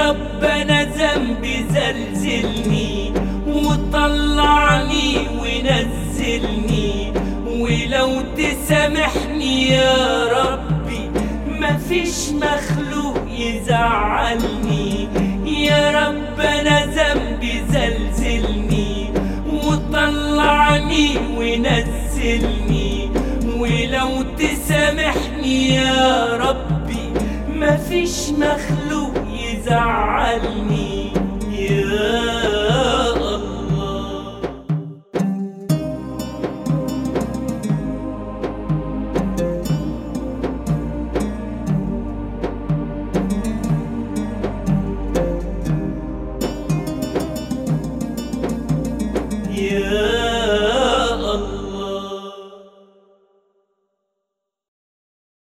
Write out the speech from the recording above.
رب أنا ذنبي زلزلني وطلعني ونزلني، ولو تسامحني يا ربي مفيش مخلوق يزعلني. يا رب أنا ذنبي زلزلني وطلعني ونزلني، ولو تسامحني يا ربي مفيش مخلوق يزعلني يا الله. يا